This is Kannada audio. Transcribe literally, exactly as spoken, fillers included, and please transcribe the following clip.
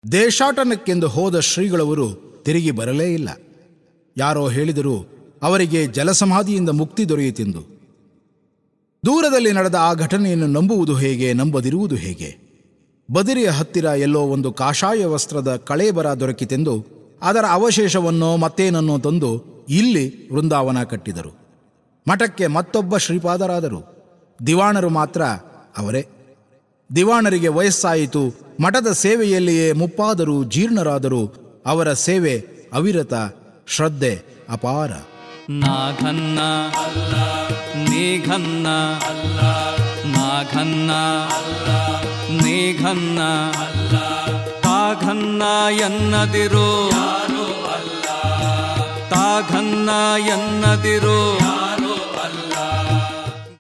ದೇಶಾಟನಕ್ಕೆಂದು ಹೋದ ಶ್ರೀಗಳವರು ತಿರುಗಿ ಬರಲೇ ಇಲ್ಲ. ಯಾರೋ ಹೇಳಿದರು ಅವರಿಗೆ ಜಲಸಮಾಧಿಯಿಂದ ಮುಕ್ತಿ ದೊರೆಯಿತೆಂದು. ದೂರದಲ್ಲಿ ನಡೆದ ಆ ಘಟನೆಯನ್ನು ನಂಬುವುದು ಹೇಗೆ, ನಂಬದಿರುವುದು ಹೇಗೆ? ಬದಿರಿಯ ಹತ್ತಿರ ಎಲ್ಲೋ ಒಂದು ಕಾಷಾಯ ವಸ್ತ್ರದ ಕಳೇಬರ ದೊರಕಿತೆಂದು ಅದರ ಅವಶೇಷವನ್ನೋ ಮತ್ತೇನನ್ನೋ ತಂದು ಇಲ್ಲಿ ವೃಂದಾವನ ಕಟ್ಟಿದರು. ಮಠಕ್ಕೆ ಮತ್ತೊಬ್ಬ ಶ್ರೀಪಾದರಾದರು. ದಿವಾಣರು ಮಾತ್ರ ಅವರೇ. ದಿವಾಣರಿಗೆ ವಯಸ್ಸಾಯಿತು. ಮಠದ ಸೇವೆಯಲ್ಲಿಯೇ ಮುಪ್ಪಾದರೂ ಜೀರ್ಣರಾದರೂ ಅವರ ಸೇವೆ ಅವಿರತ, ಶ್ರದ್ಧೆ ಅಪಾರ. ನಾಘನ್ನ ನೀಘನ್ನ ನಾಘನ್ನ ನೀಘನ್ನ ತಾಘನ್ನ ಎನ್ನದಿರು ತಾಘನ್ನ ಎನ್ನದಿರು